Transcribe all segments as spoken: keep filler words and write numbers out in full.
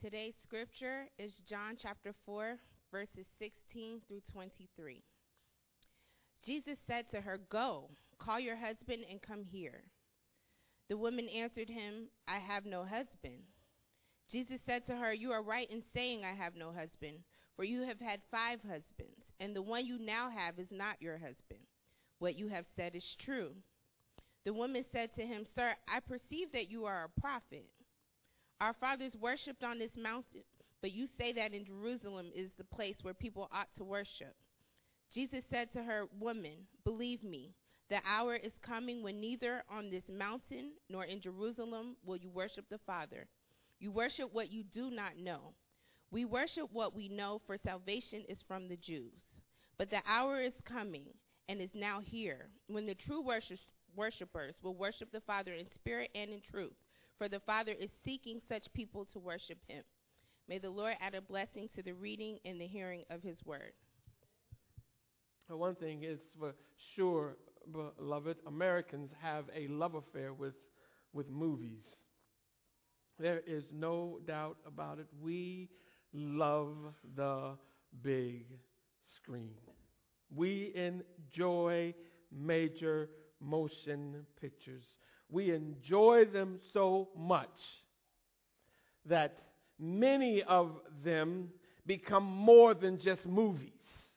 Today's scripture is John chapter four, verses sixteen through twenty-three. Jesus said to her, "Go, call your husband and come here." The woman answered him, "I have no husband." Jesus said to her, "You are right in saying I have no husband, for you have had five husbands, and the one you now have is not your husband. What you have said is true." The woman said to him, "Sir, I perceive that you are a prophet. Our fathers worshipped on this mountain, but you say that in Jerusalem is the place where people ought to worship." Jesus said to her, "Woman, believe me, the hour is coming when neither on this mountain nor in Jerusalem will you worship the Father. You worship what you do not know. We worship what we know, for salvation is from the Jews. But the hour is coming and is now here when the true worship, worshipers will worship the Father in spirit and in truth, for the Father is seeking such people to worship him." May the Lord add a blessing to the reading and the hearing of his word. Well, one thing is for sure, beloved, Americans have a love affair with, with movies. There is no doubt about it. We love the big screen. We enjoy major motion pictures. We enjoy them so much that many of them become more than just movies.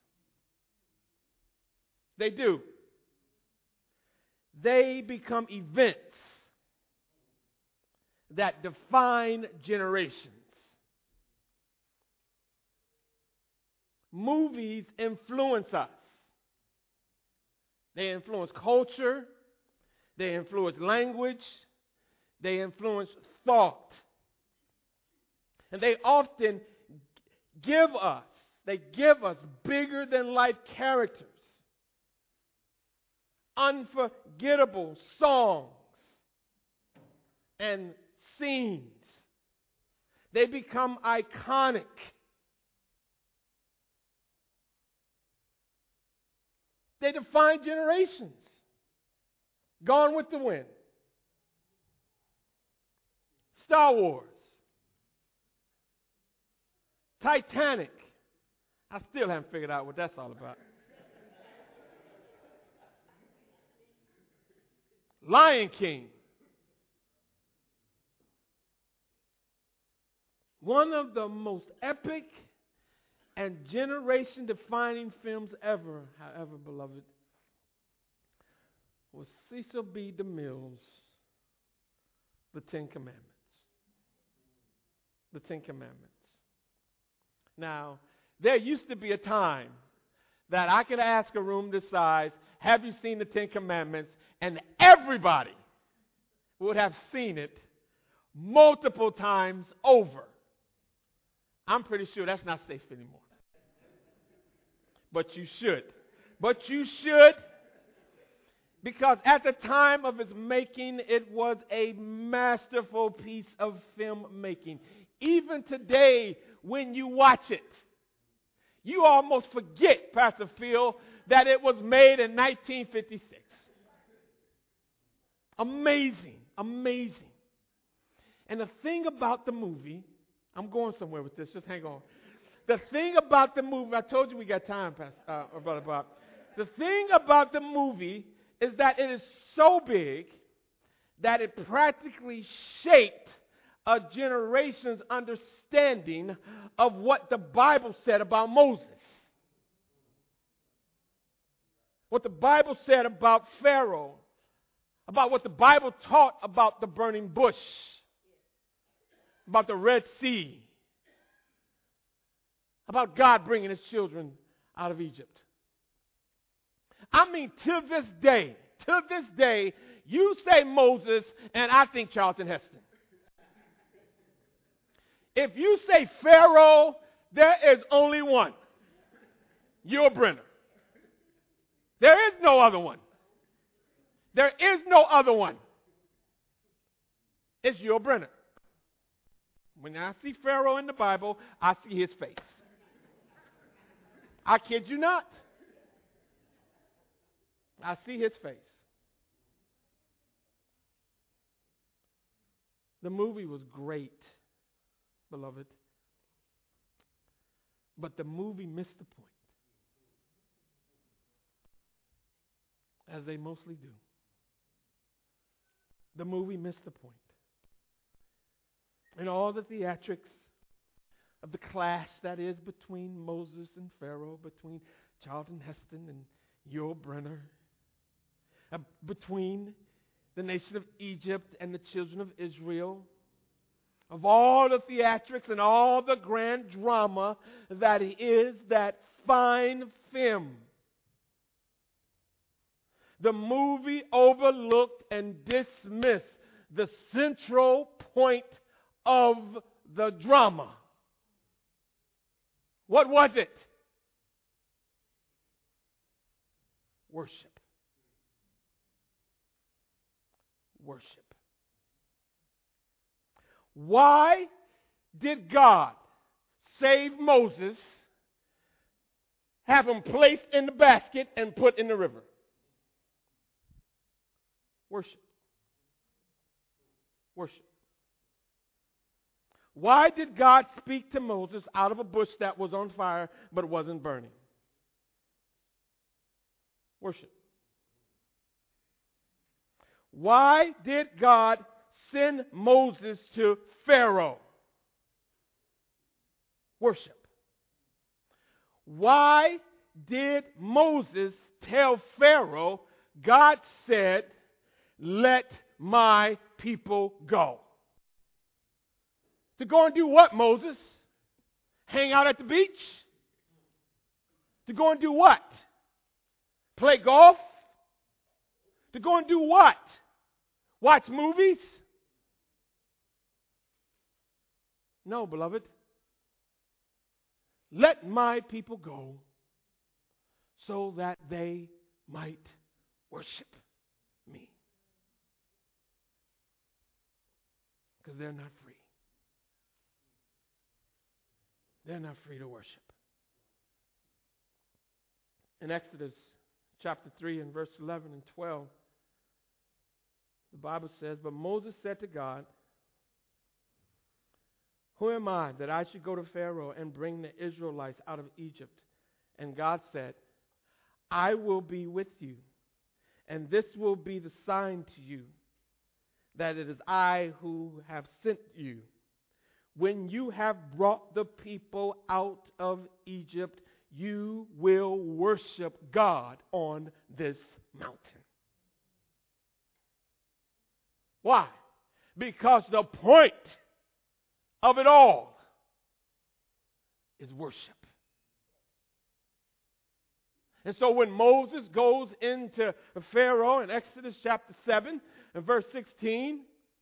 They do. They become events that define generations. Movies influence us. They influence culture. They influence language. They influence thought. And they often give us, they give us bigger than life characters, unforgettable songs and scenes. They become iconic. They define generations. Gone with the Wind, Star Wars, Titanic. I still haven't figured out what that's all about. Lion King. One of the most epic and generation-defining films ever, however, beloved, was Cecil B. DeMille's The Ten Commandments. The Ten Commandments. Now, there used to be a time that I could ask a room this size, "Have you seen the Ten Commandments?" And everybody would have seen it multiple times over. I'm pretty sure that's not safe anymore. But you should. But you should, because at the time of its making, it was a masterful piece of filmmaking. Even today, when you watch it, you almost forget, Pastor Phil, that it was made in nineteen fifty-six. Amazing, amazing. And the thing about the movie, I'm going somewhere with this, just hang on. The thing about the movie, I told you we got time, Pastor, uh, Brother Bob. The thing about the movie is that it is so big that it practically shaped a generation's understanding of what the Bible said about Moses. What the Bible said about Pharaoh. About what the Bible taught about the burning bush. About the Red Sea. About God bringing his children out of Egypt. I mean, to this day, to this day, you say Moses, and I think Charlton Heston. If you say Pharaoh, there is only one. Yul Brynner. There is no other one. There is no other one. It's Yul Brynner. When I see Pharaoh in the Bible, I see his face. I kid you not. I see his face. The movie was great. beloved. But the movie missed the point, as they mostly do. The movie missed the point. And all the theatrics of the clash that is between Moses and Pharaoh, between Charlton Heston and Yul Brynner, uh, between the nation of Egypt and the children of Israel, of all the theatrics and all the grand drama that is that fine film, the movie overlooked and dismissed the central point of the drama. What was it? Worship. Worship. Why did God save Moses, have him placed in the basket and put in the river? Worship. Worship. Why did God speak to Moses out of a bush that was on fire but wasn't burning? Worship. Why did God send Moses to Pharaoh? Worship. Why did Moses tell Pharaoh, God said, let my people go? To go and do what, Moses? Hang out at the beach? To go and do what? Play golf? To go and do what? Watch movies? No, beloved. Let my people go so that they might worship me. Because they're not free. They're not free to worship. In Exodus chapter three and verse eleven and twelve, the Bible says, but Moses said to God, who am I that I should go to Pharaoh and bring the Israelites out of Egypt? And God said, I will be with you, and this will be the sign to you that it is I who have sent you. When you have brought the people out of Egypt, you will worship God on this mountain. Why? Because the point of it all is worship. And so when Moses goes into Pharaoh in Exodus chapter seven and verse sixteen,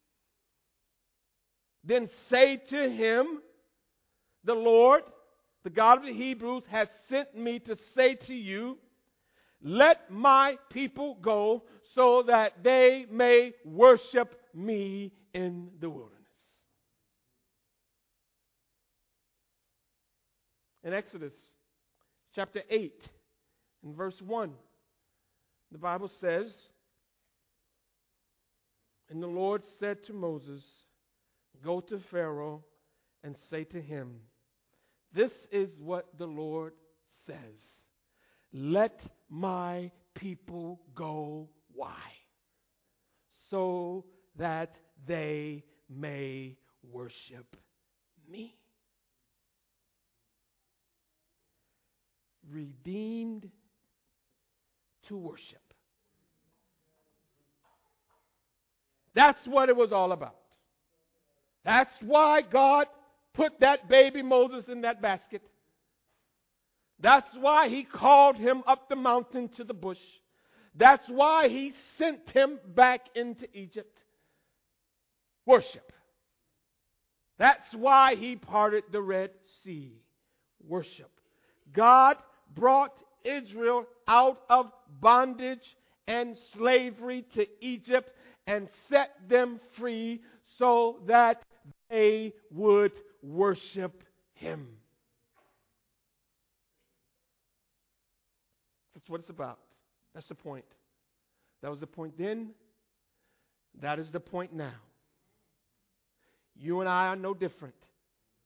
then say to him, the Lord, the God of the Hebrews, has sent me to say to you, let my people go so that they may worship me in the wilderness. In Exodus chapter eight, in verse one, the Bible says, and the Lord said to Moses, go to Pharaoh and say to him, this is what the Lord says. Let my people go. Why? So that they may worship me. Redeemed to worship. That's what it was all about. That's why God put that baby Moses in that basket. That's why he called him up the mountain to the bush. That's why he sent him back into Egypt. Worship. That's why he parted the Red Sea. Worship. God brought Israel out of bondage and slavery to Egypt and set them free so that they would worship him. That's what it's about. That's the point. That was the point then. That is the point now. You and I are no different.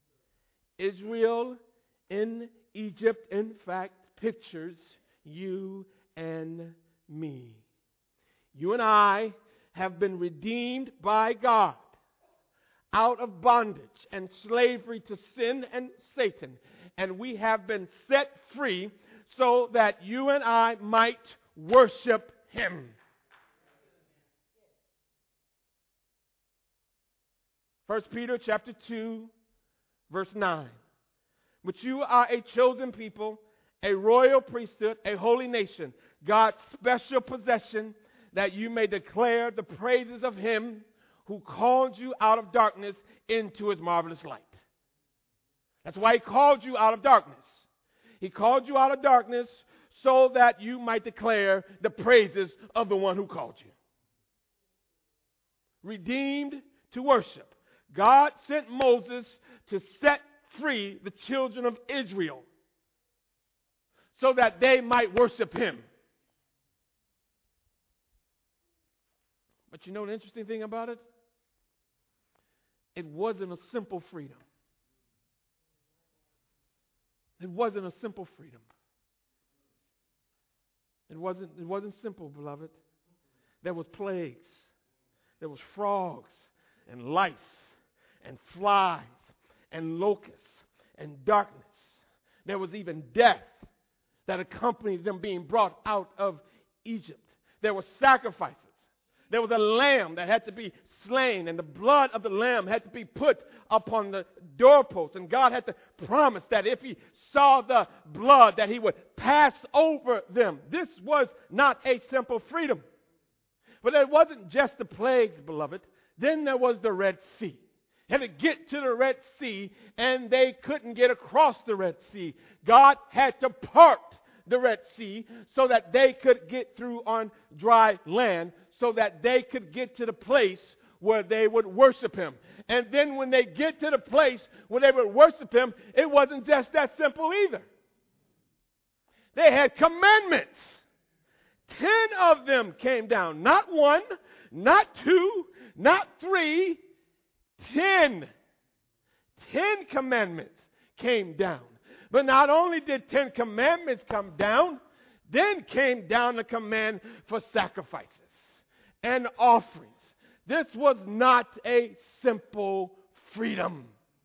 Israel in Egypt, in fact, pictures you and me. You and I have been redeemed by God out of bondage and slavery to sin and Satan. And we have been set free so that you and I might worship Him. First Peter chapter two, verse nine. But you are a chosen people, a royal priesthood, a holy nation, God's special possession, that you may declare the praises of Him who called you out of darkness into His marvelous light. That's why He called you out of darkness. He called you out of darkness so that you might declare the praises of the one who called you. Redeemed to worship. God sent Moses to set free the children of Israel so that they might worship Him. But you know the interesting thing about it? It wasn't a simple freedom. It wasn't a simple freedom. It wasn't, it wasn't simple, beloved. There was plagues. There was frogs and lice and flies and locusts and darkness. There was even death that accompanied them being brought out of Egypt. There were sacrifices. There was a lamb that had to be slain, and the blood of the lamb had to be put upon the doorpost. And God had to promise that if He saw the blood, that He would pass over them. This was not a simple freedom. But it wasn't just the plagues, beloved. Then there was the Red Sea. They had to get to the Red Sea, and they couldn't get across the Red Sea. God had to part the Red Sea so that they could get through on dry land, so that they could get to the place where they would worship Him. And then when they get to the place where they would worship Him, it wasn't just that simple either. They had commandments. Ten of them came down. Not one, not two, not three. Ten. Ten commandments came down. But not only did ten commandments come down, then came down the command for sacrifices and offerings. This was not a simple freedom.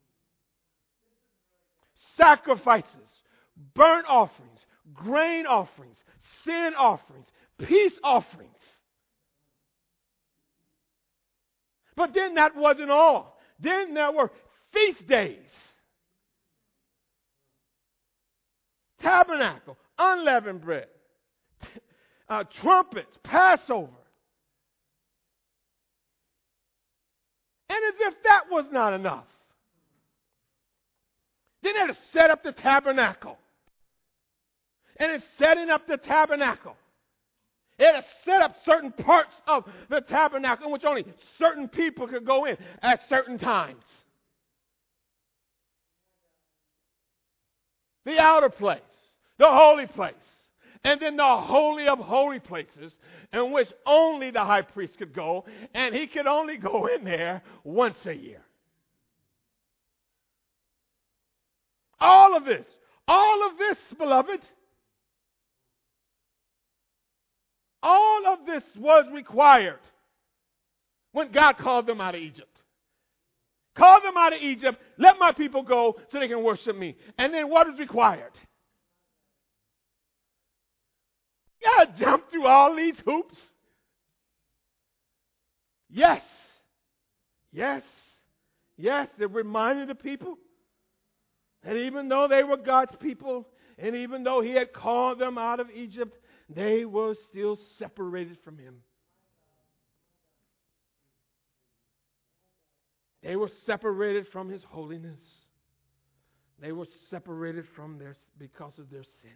Sacrifices, burnt offerings, grain offerings, sin offerings, peace offerings. But then that wasn't all. Then there were feast days. Tabernacle, unleavened bread, uh, trumpets, Passover. And as if that was not enough, then they had to set up the tabernacle. And in setting up the tabernacle, they had to set up certain parts of the tabernacle in which only certain people could go in at certain times. The outer place, the holy place, and then the holy of holy places, in which only the high priest could go, and he could only go in there once a year. All of this, all of this, beloved, all of this was required when God called them out of Egypt. Call them out of Egypt, let my people go so they can worship me. And then what is required? You gotta jump through all these hoops. Yes. Yes. Yes. It reminded the people that even though they were God's people, and even though He had called them out of Egypt, they were still separated from Him. They were separated from His holiness. They were separated from their because of their sin.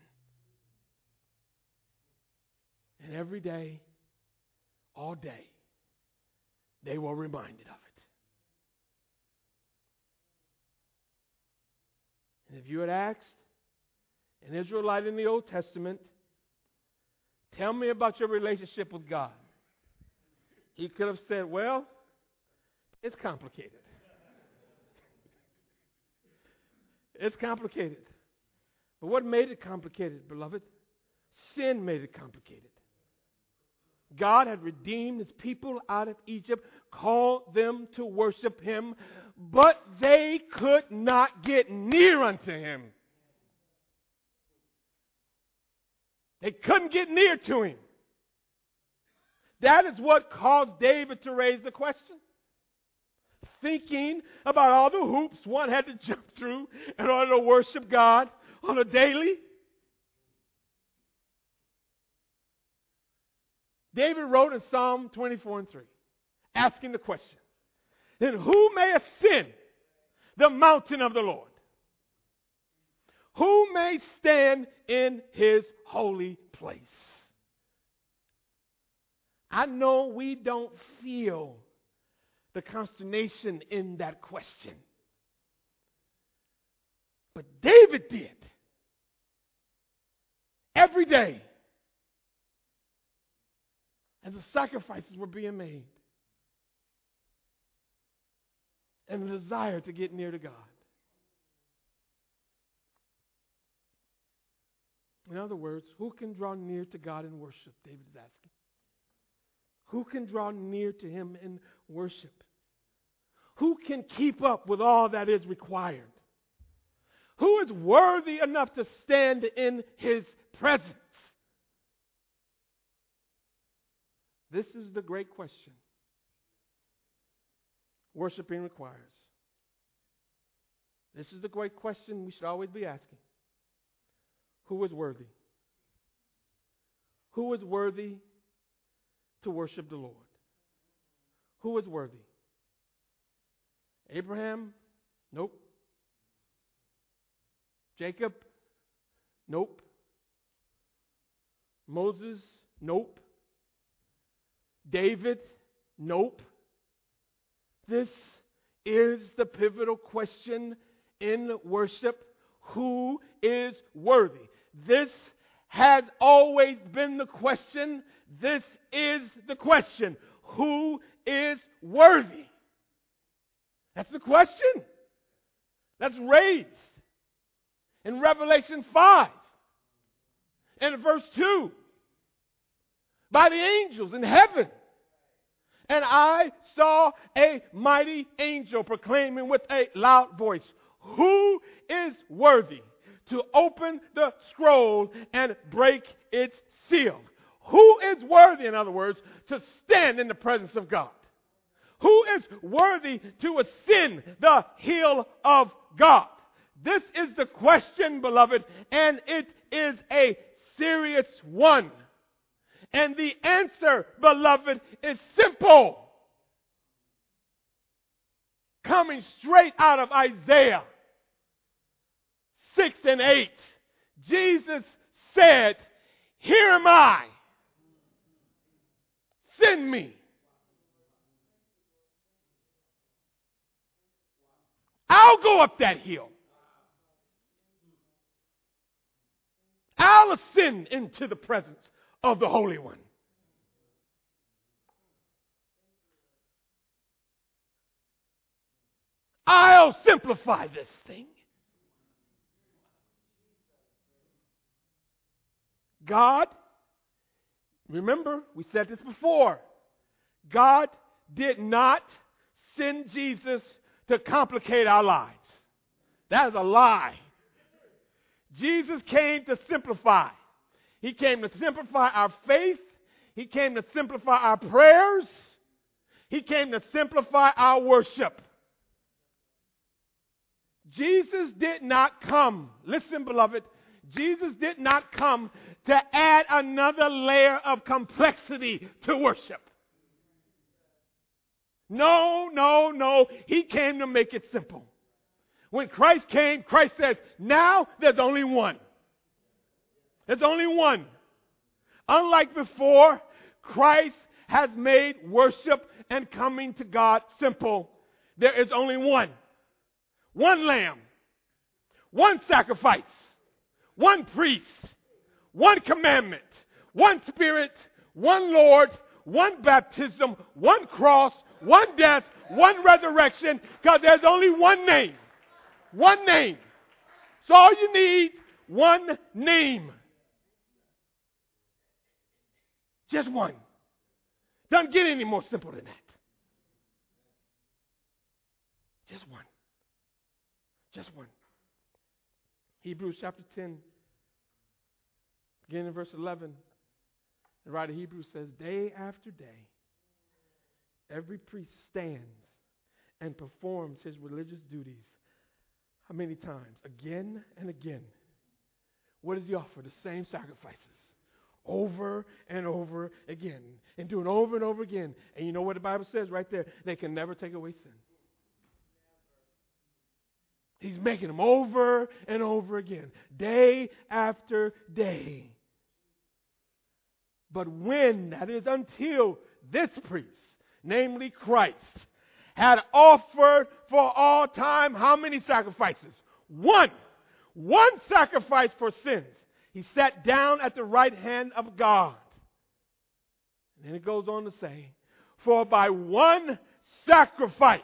And every day, all day, they were reminded of it. And if you had asked an Israelite in the Old Testament, tell me about your relationship with God, he could have said, well, it's complicated. It's complicated. But what made it complicated, beloved? Sin made it complicated. God had redeemed his people out of Egypt, called them to worship him, but they could not get near unto him. They couldn't get near to him. That is what caused David to raise the question. Thinking about all the hoops one had to jump through in order to worship God on a daily. David wrote in Psalm twenty-four and three, asking the question, then who may ascend the mountain of the Lord? Who may stand in his holy place? I know we don't feel the consternation in that question. But David did. Every day, as the sacrifices were being made, and the desire to get near to God. In other words, who can draw near to God in worship? David is asking. Who can draw near to him in worship? Who can keep up with all that is required? Who is worthy enough to stand in his presence? This is the great question worshiping requires. This is the great question we should always be asking. Who is worthy? Who is worthy to worship the Lord? Who is worthy? Abraham? Nope. Jacob? Nope. Moses? Nope. David? Nope. This is the pivotal question in worship. Who is worthy? This has always been the question. This is the question. Who is worthy? That's the question that's raised in Revelation five and in verse two by the angels in heaven. And I saw a mighty angel proclaiming with a loud voice, who is worthy to open the scroll and break its seal? Who is worthy, in other words, to stand in the presence of God? Who is worthy to ascend the hill of God? This is the question, beloved, and it is a serious one. And the answer, beloved, is simple. Coming straight out of Isaiah six and eight. Jesus said, here am I. Send me. I'll go up that hill. I'll ascend into the presence of the Holy One. I'll simplify this thing. God, remember, we said this before, God did not send Jesus to complicate our lives. That is a lie. Jesus came to simplify. He came to simplify our faith. He came to simplify our prayers. He came to simplify our worship. Jesus did not come, listen, beloved, Jesus did not come to add another layer of complexity to worship. No, no, no. He came to make it simple. When Christ came, Christ said, now there's only one. There's only one. Unlike before, Christ has made worship and coming to God simple. There is only one. One lamb. One sacrifice. One priest. One commandment. One spirit. One Lord. One baptism. One cross. One death. One resurrection. Because there's only one name. One name. So all you need, one name. Just one. Doesn't get any more simple than that. Just one. Just one. Hebrews chapter ten, beginning in verse eleven, the writer of Hebrews says, day after day, every priest stands and performs his religious duties. How many times? Again and again. What does he offer? The same sacrifices. Over and over again. And doing over and over again. And you know what the Bible says right there? They can never take away sin. He's making them over and over again. Day after day. But when, that is until this priest, namely Christ, had offered for all time how many sacrifices? One. One sacrifice for sins. He sat down at the right hand of God. And then it goes on to say, for by one sacrifice,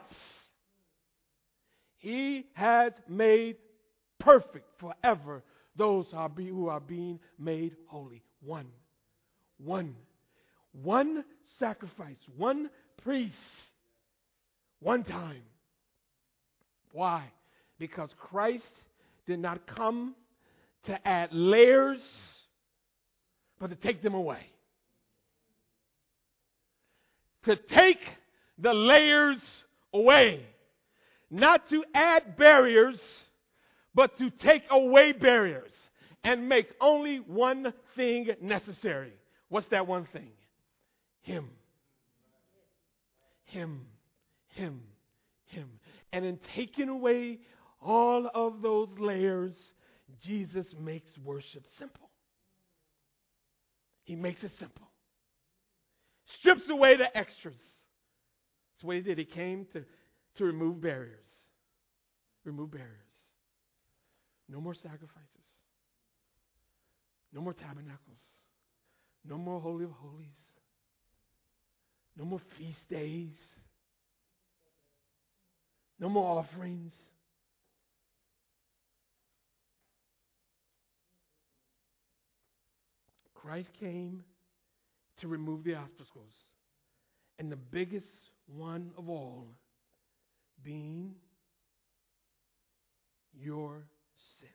he has made perfect forever those who are being made holy. One. One. One sacrifice. One priest. One time. Why? Because Christ did not come to add layers, but to take them away. To take the layers away. Not to add barriers, but to take away barriers and make only one thing necessary. What's that one thing? Him. Him. Him. Him. And in taking away all of those layers, Jesus makes worship simple. He makes it simple. Strips away the extras. That's what he did. He came to To remove barriers. Remove barriers. No more sacrifices. No more tabernacles. No more Holy of Holies. No more feast days. No more offerings. Christ came to remove the obstacles. And the biggest one of all being your sin.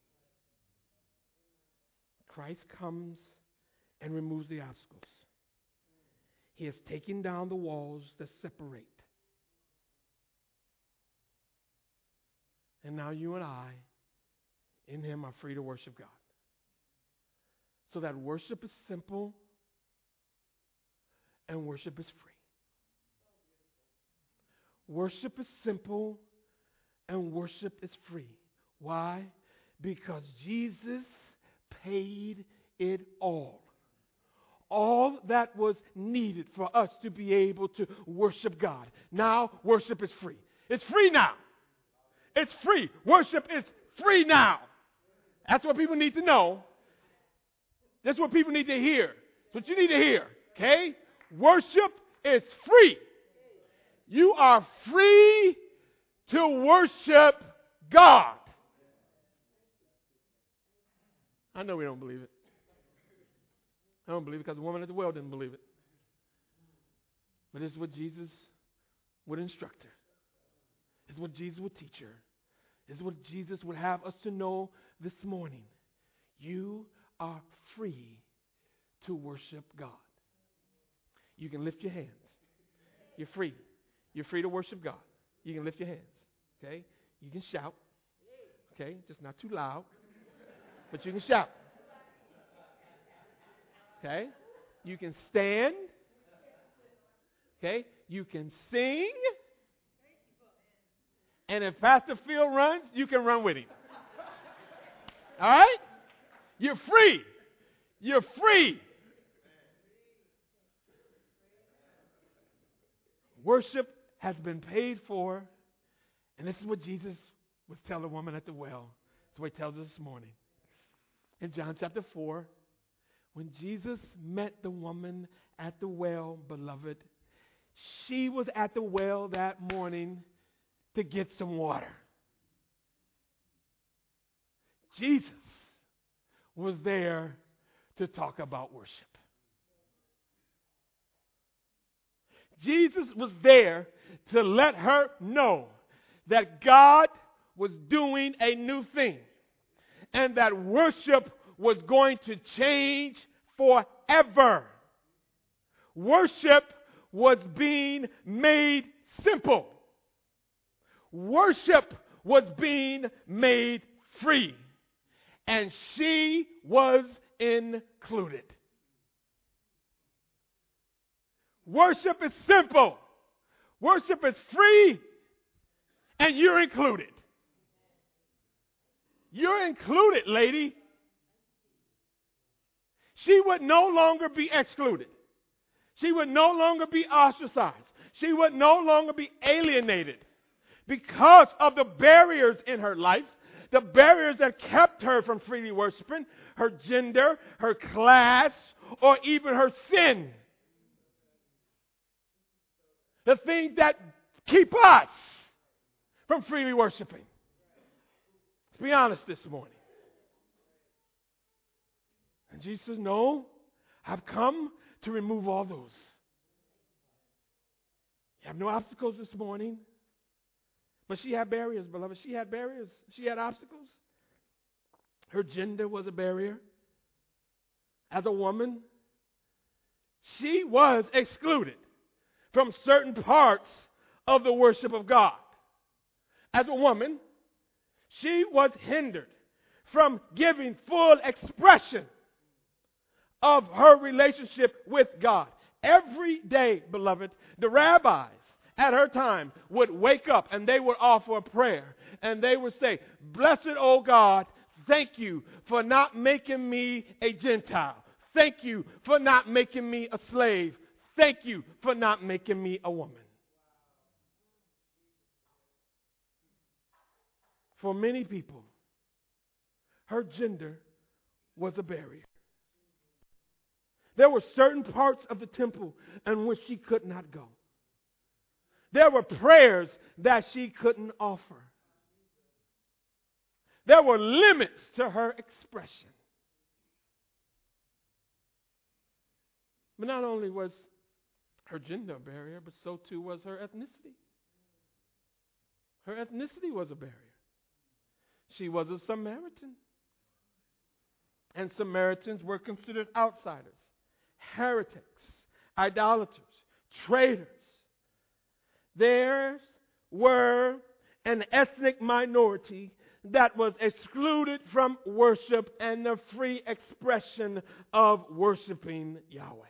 Christ comes and removes the obstacles. He has taken down the walls that separate. And now you and I, in Him, are free to worship God. So that worship is simple and worship is free. Worship is simple and worship is free. Why? Because Jesus paid it all. All that was needed for us to be able to worship God. Now worship is free. It's free now. It's free. Worship is free now. That's what people need to know. That's what people need to hear. That's what you need to hear. Okay? Worship is free. You are free to worship God. I know we don't believe it. I don't believe it because the woman at the well didn't believe it. But this is what Jesus would instruct her. This is what Jesus would teach her. This is what Jesus would have us to know this morning. You are free to worship God. You can lift your hands. You're free. You're free to worship God. You can lift your hands. Okay? You can shout. Okay? Just not too loud. But you can shout. Okay? You can stand. Okay? You can sing. And if Pastor Phil runs, you can run with him. All right? You're free. You're free. Worship has been paid for. And this is what Jesus would tell the woman at the well. That's what he tells us this morning. In John chapter four, when Jesus met the woman at the well, beloved, she was at the well that morning to get some water. Jesus was there to talk about worship. Jesus was there to let her know that God was doing a new thing and that worship was going to change forever. Worship was being made simple. Worship was being made free. And she was included. Worship is simple. Worship is free. And you're included. You're included, lady. She would no longer be excluded. She would no longer be ostracized. She would no longer be alienated because of the barriers in her life, the barriers that kept her from freely worshiping, her gender, her class, or even her sin. The things that keep us from freely worshiping. Let's be honest this morning. And Jesus says, no, I've come to remove all those. You have no obstacles this morning. But she had barriers, beloved. She had barriers. She had obstacles. Her gender was a barrier. As a woman, she was excluded from certain parts of the worship of God. As a woman, she was hindered from giving full expression of her relationship with God. Every day, beloved, the rabbis at her time would wake up and they would offer a prayer. And they would say, "Blessed, O God, thank you for not making me a Gentile. Thank you for not making me a slave. Thank you for not making me a woman." For many people, her gender was a barrier. There were certain parts of the temple in which she could not go. There were prayers that she couldn't offer. There were limits to her expression. But not only was her gender a barrier, but so too was her ethnicity. Her ethnicity was a barrier. She was a Samaritan. And Samaritans were considered outsiders, heretics, idolaters, traitors. There were an ethnic minority that was excluded from worship and the free expression of worshiping Yahweh.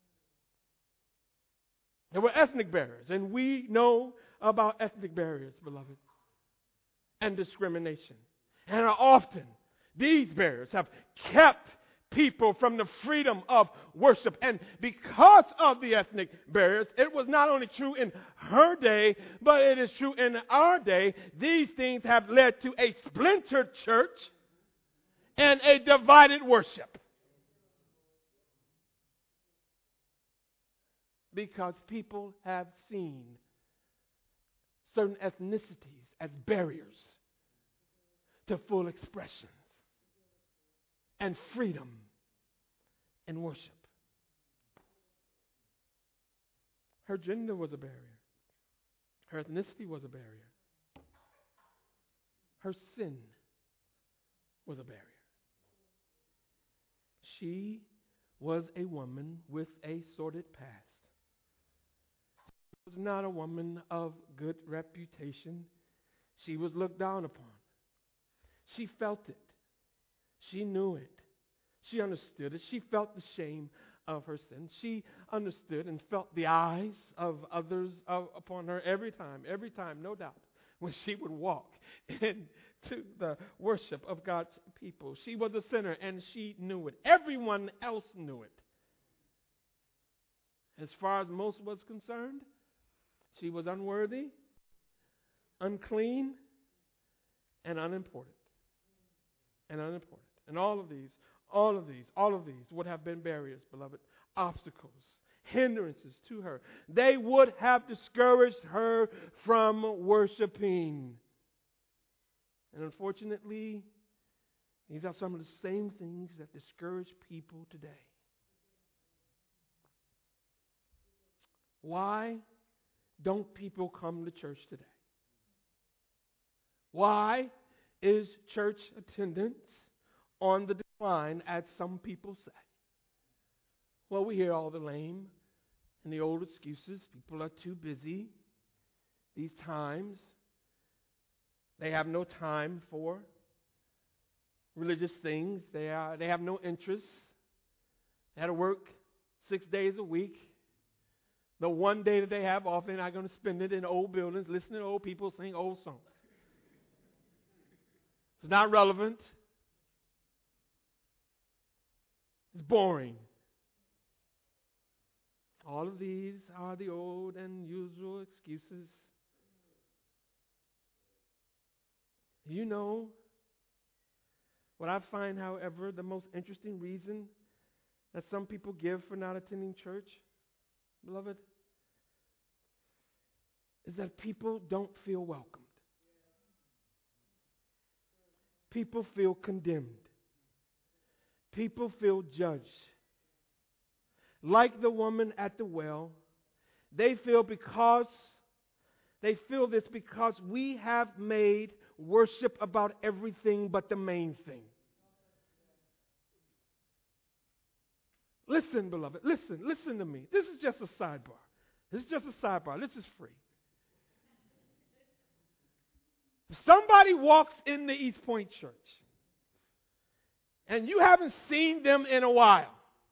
There were ethnic barriers, and we know about ethnic barriers, beloved, and discrimination. And often, these barriers have kept people from the freedom of worship. And because of the ethnic barriers, it was not only true in her day, but it is true in our day. These things have led to a splintered church and a divided worship. Because people have seen certain ethnicities as barriers to full expression and freedom in worship. Her gender was a barrier. Her ethnicity was a barrier. Her sin was a barrier. She was a woman with a sordid past. She was not a woman of good reputation. She was looked down upon. She felt it. She knew it. She understood it. She felt the shame of her sin. She understood and felt the eyes of others of, upon her every time, every time, no doubt, when she would walk into the worship of God's people. She was a sinner and she knew it. Everyone else knew it. As far as most was concerned, she was unworthy, unclean, and unimportant. And unimportant. And all of these, all of these, all of these would have been barriers, beloved, obstacles, hindrances to her. They would have discouraged her from worshiping. And unfortunately, These are some of the same things that discourage people today. Why don't people come to church today? Why is church attendance on the decline, as some people say? Well, we hear all the lame and the old excuses. People are too busy these times. They have no time for religious things. They are, they have no interest. They had to work six days a week. The one day that they have off, they're not going to spend it in old buildings, listening to old people sing old songs. It's not relevant. It's boring. All of these are the old and usual excuses. You know what I find, however, the most interesting reason that some people give for not attending church, beloved, is that people don't feel welcomed. People feel condemned. People feel judged. Like the woman at the well, they feel because they feel this because we have made worship about everything but the main thing. Listen, beloved, listen, listen to me. This is just a sidebar. This is just a sidebar. This is free. If somebody walks in the East Point Church and you haven't seen them in a while,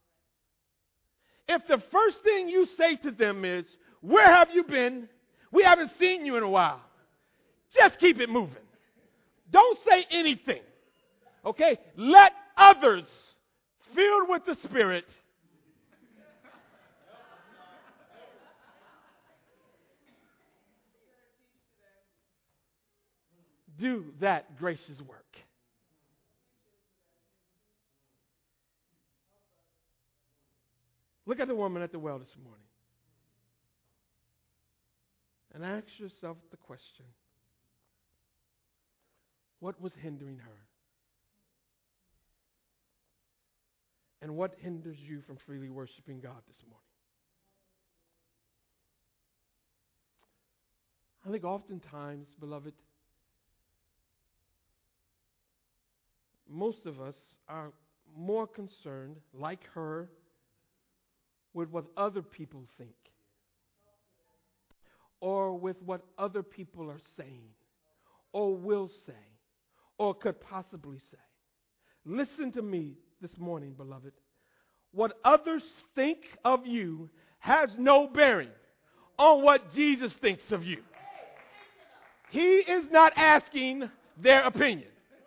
if the first thing you say to them is, "Where have you been? We haven't seen you in a while," just keep it moving. Don't say anything. Okay? Let others filled with the Spirit do that gracious work. Look at the woman at the well this morning and ask yourself the question, what was hindering her? And what hinders you from freely worshiping God this morning? I think oftentimes, beloved, most of us are more concerned, like her, with what other people think or with what other people are saying or will say or could possibly say. Listen to me this morning, beloved. What others think of you has no bearing on what Jesus thinks of you. He is not asking their opinion.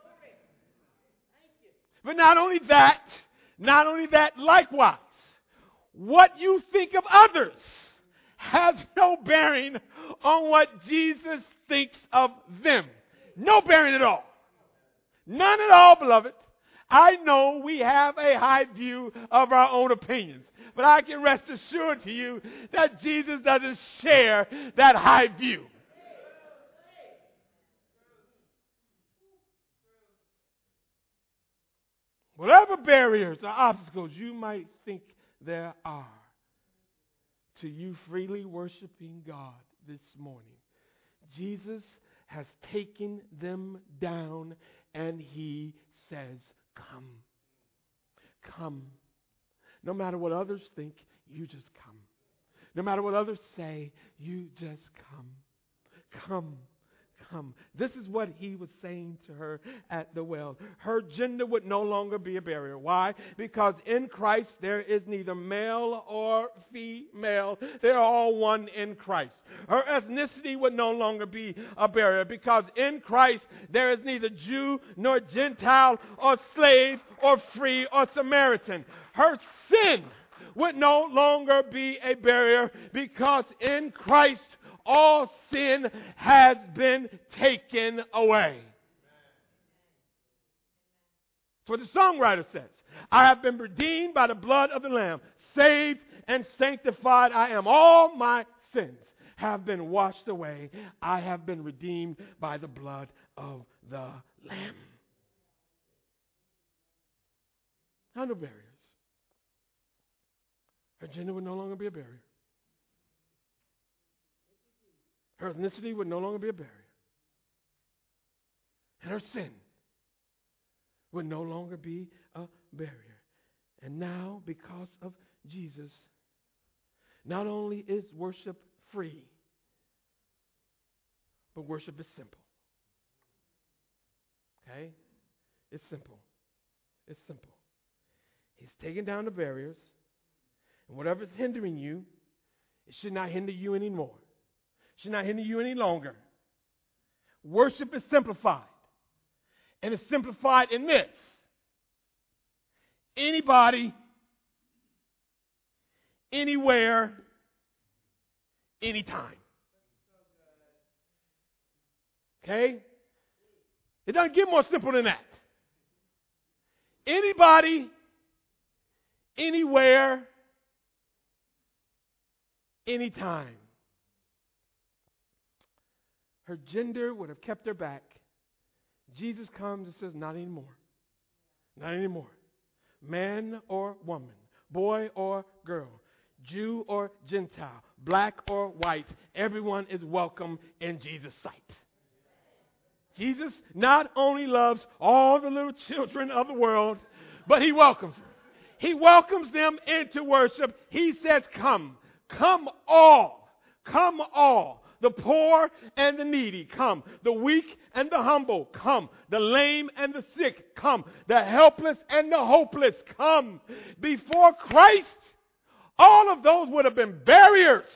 But not only that, not only that, likewise, what you think of others has no bearing on what Jesus thinks of them. No bearing at all. None at all, beloved. I know we have a high view of our own opinions, but I can rest assured to you that Jesus doesn't share that high view. Whatever barriers or obstacles you might think there are to you freely worshiping God this morning, Jesus has taken them down and he says, come. Come. No matter what others think, you just come. No matter what others say, you just come. Come. Come. This is what he was saying to her at the well. Her gender would no longer be a barrier. Why? Because in Christ there is neither male or female. They're all one in Christ. Her ethnicity would no longer be a barrier because in Christ there is neither Jew nor Gentile or slave or free or Samaritan. Her sin would no longer be a barrier because in Christ all sin has been taken away. That's what the songwriter says. I have been redeemed by the blood of the Lamb. Saved and sanctified I am. All my sins have been washed away. I have been redeemed by the blood of the Lamb. down the barriers, her gender would no longer be a barrier. Her ethnicity would no longer be a barrier. And her sin would no longer be a barrier. And now, because of Jesus, not only is worship free, but worship is simple. Okay? It's simple. It's simple. He's taken down the barriers, and whatever's hindering you, it should not hinder you anymore. It should not hinder you any longer. Worship is simplified. And it's simplified in this. Anybody, anywhere, anytime. Okay? It doesn't get more simple than that. Anybody, anywhere, anytime. Her gender would have kept her back. Jesus comes and says, not anymore. Not anymore. Man or woman, boy or girl, Jew or Gentile, black or white, everyone is welcome in Jesus' sight. Jesus not only loves all the little children of the world, but he welcomes them. He welcomes them into worship. He says, come, come all, come all. The poor and the needy, come. The weak and the humble, come. The lame and the sick, come. The helpless and the hopeless, come. Before Christ, all of those would have been barriers.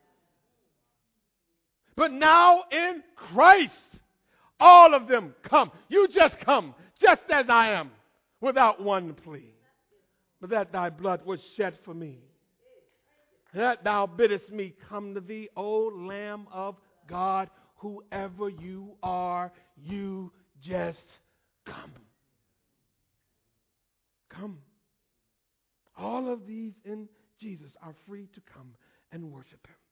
But now in Christ, all of them come. You just come, just as I am, without one plea. But that thy blood was shed for me, that thou biddest me come to thee, O Lamb of God, whoever you are, you just come. Come. All of these in Jesus are free to come and worship him.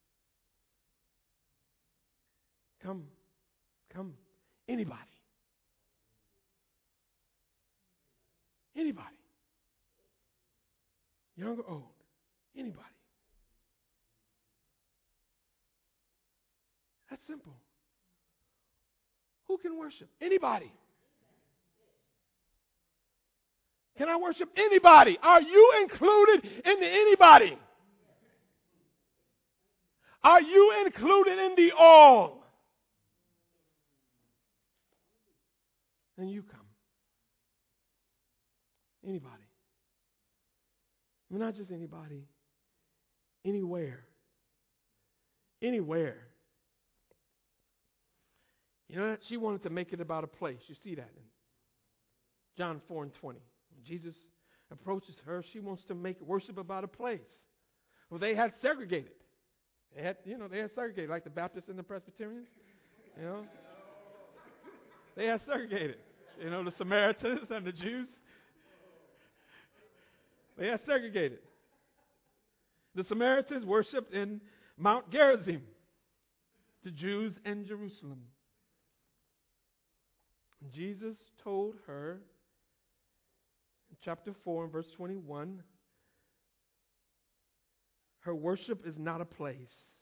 Come. Come. Anybody. Anybody. Young or old. Anybody. That's simple. Who can worship? Anybody. Can I worship anybody? Are you included in the anybody? Are you included in the all? And you come. Anybody. Not just anybody. Anywhere. Anywhere. You know, she wanted to make it about a place. You see that in John four and twenty. When Jesus approaches her, she wants to make worship about a place. Well, they had segregated. They had, you know, they had segregated, like the Baptists and the Presbyterians. You know, they had segregated. You know, the Samaritans and the Jews. They had segregated. The Samaritans worshipped in Mount Gerizim. The Jews in Jerusalem. Jesus told her in chapter four and verse twenty-one, her worship is not a place.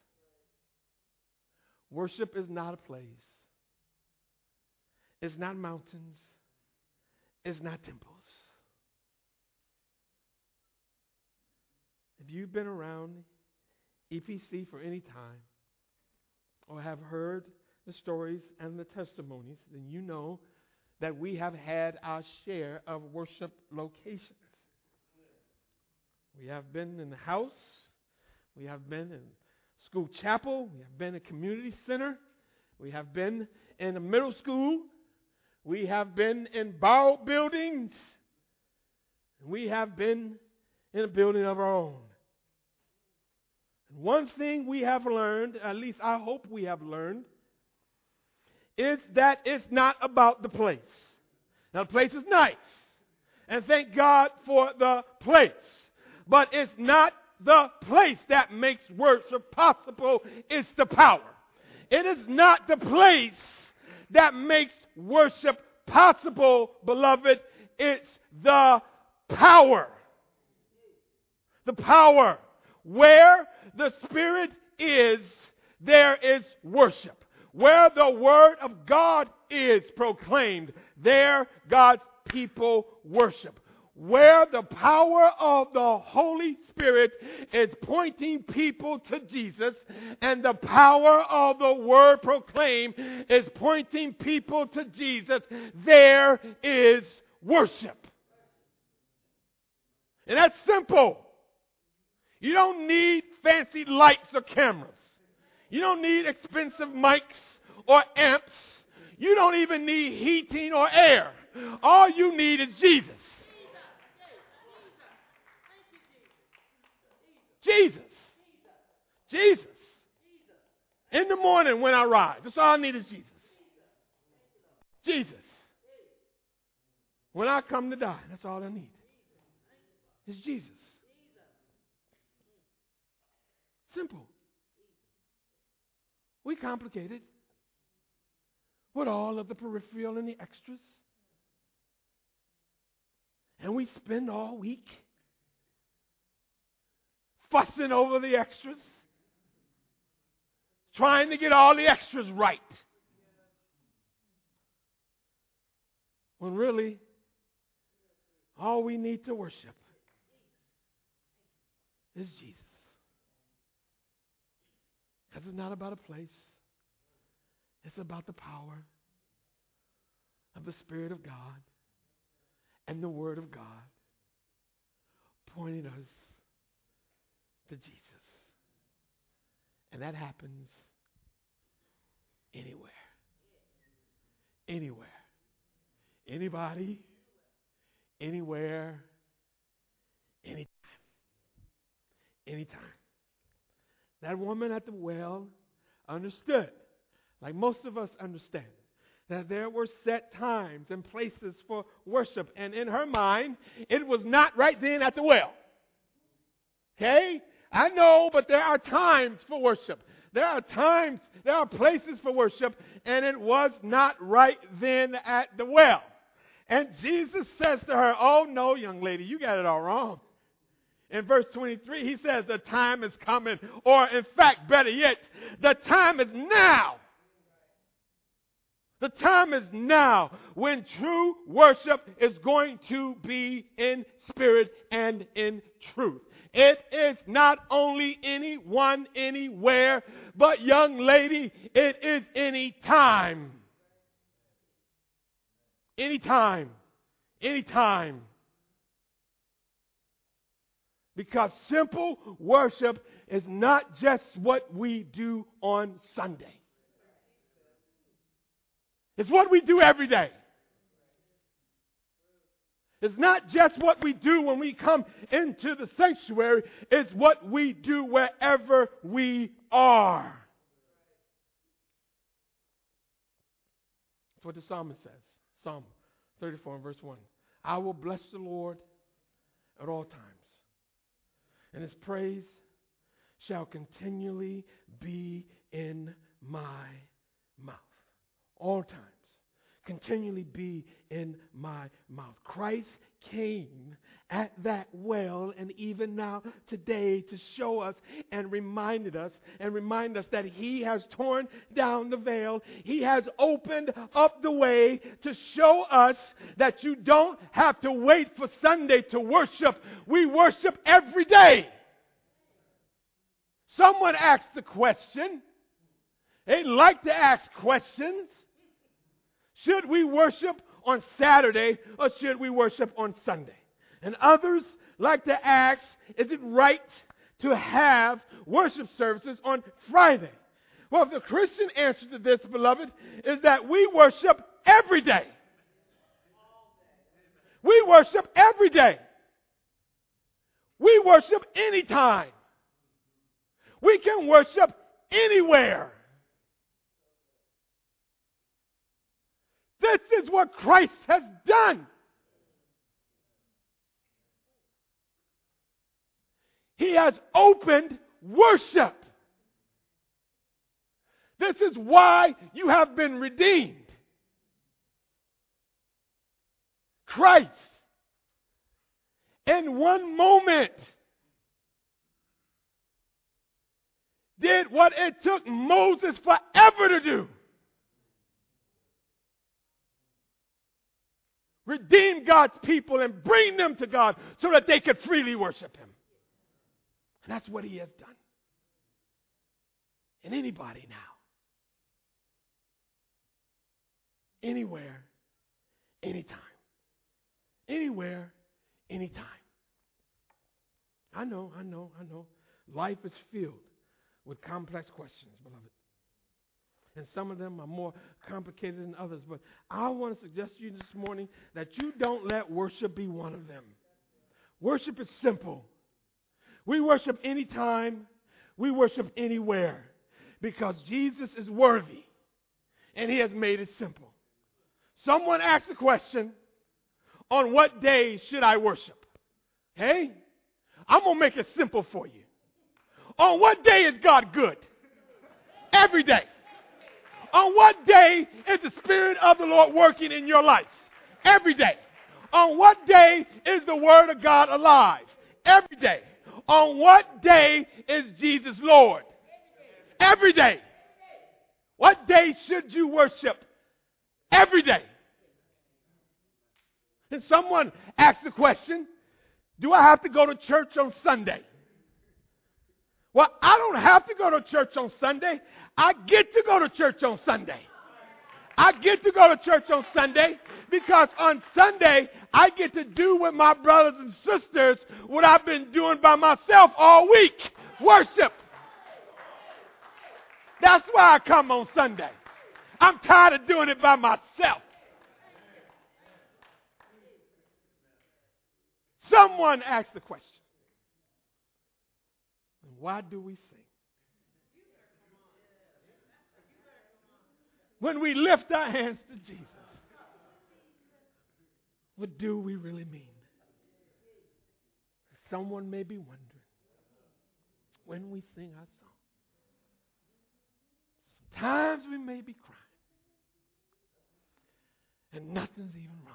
Worship is not a place. It's not mountains. It's not temples. If you've been around E P C for any time or have heard the stories and the testimonies, then you know that we have had our share of worship locations. We have been in the house. We have been in school chapel. We have been in community center. We have been in a middle school. We have been in borrowed buildings. We have been in a building of our own. And one thing we have learned, at least I hope we have learned, is that it's not about the place. Now, the place is nice, and thank God for the place. But it's not the place that makes worship possible. It's the power. It is not the place that makes worship possible, beloved. It's the power. The power. Where the Spirit is, there is worship. Where the Word of God is proclaimed, there God's people worship. Where the power of the Holy Spirit is pointing people to Jesus, and the power of the Word proclaimed is pointing people to Jesus, there is worship. And that's simple. You don't need fancy lights or cameras. You don't need expensive mics or amps. You don't even need heating or air. All you need is Jesus. Jesus. Jesus. In the morning when I rise, that's all I need is Jesus. Jesus. When I come to die, that's all I need. Is Jesus. Simple. We complicate it with all of the peripheral and the extras. And we spend all week fussing over the extras, trying to get all the extras right. When really, all we need to worship is Jesus. Because it's not about a place. It's about the power of the Spirit of God and the Word of God pointing us to Jesus. And that happens anywhere. Anywhere. Anybody, anywhere, anytime. Anytime. That woman at the well understood, like most of us understand, that there were set times and places for worship. And in her mind, it was not right then at the well. Okay? I know, but there are times for worship. There are times, there are places for worship, and it was not right then at the well. And Jesus says to her, oh no, young lady, you got it all wrong. In verse twenty-three, he says the time is coming, or in fact, better yet, the time is now. The time is now when true worship is going to be in spirit and in truth. It is not only anyone, anywhere, but young lady, it is any time. Anytime. Anytime. Because simple worship is not just what we do on Sunday. It's what we do every day. It's not just what we do when we come into the sanctuary. It's what we do wherever we are. That's what the psalmist says. Psalm thirty-four and verse one. I will bless the Lord at all times, and his praise shall continually be in my mouth. All times. Continually be in my mouth. Christ came at that well, and even now today, to show us and reminded us and remind us that he has torn down the veil. He has opened up the way to show us that you don't have to wait for Sunday to worship. We worship every day. Someone asked the question. They like to ask questions. Should we worship on Saturday or should we worship on Sunday? And others like to ask, is it right to have worship services on Friday? Well, the Christian answer to this, beloved, is that we worship every day. We worship every day. We worship anytime. We can worship anywhere. This is what Christ has done. He has opened worship. This is why you have been redeemed. Christ. in one moment, did what it took Moses forever to do. Redeem God's people and bring them to God so that they could freely worship Him. And that's what He has done. And anybody now, anywhere, anytime. Anywhere, anytime. I know, I know, I know. Life is filled with complex questions, beloved. And some of them are more complicated than others. But I want to suggest to you this morning that you don't let worship be one of them. Worship is simple. We worship anytime. We worship anywhere. Because Jesus is worthy. And He has made it simple. Someone asked the question, on what day should I worship? Hey, I'm going to make it simple for you. On what day is God good? Every day. On what day is the Spirit of the Lord working in your life? Every day. On what day is the Word of God alive? Every day. On what day is Jesus Lord? Every day. What day should you worship? Every day. And someone asked the question, do I have to go to church on Sunday? Well, I don't have to go to church on Sunday. I get to go to church on Sunday. I get to go to church on Sunday because on Sunday I get to do with my brothers and sisters what I've been doing by myself all week. Worship. That's why I come on Sunday. I'm tired of doing it by myself. Someone asked the question, why do we sing? When we lift our hands to Jesus, what do we really mean? Someone may be wondering, when we sing our song, sometimes we may be crying, and nothing's even wrong.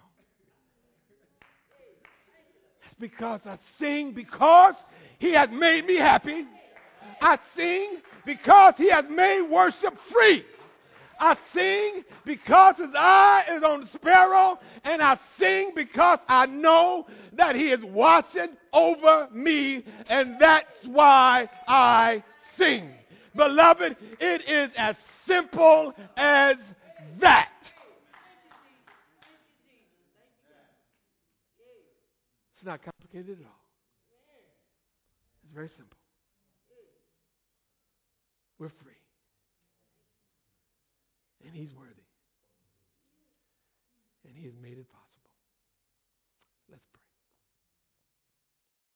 That's because I sing because He has made me happy. I sing because He has made worship free. I sing because His eye is on the sparrow, and I sing because I know that He is watching over me, and that's why I sing. Beloved, it is as simple as that. It's not complicated at all. It's very simple. We're free. And He's worthy. And He has made it possible. Let's pray.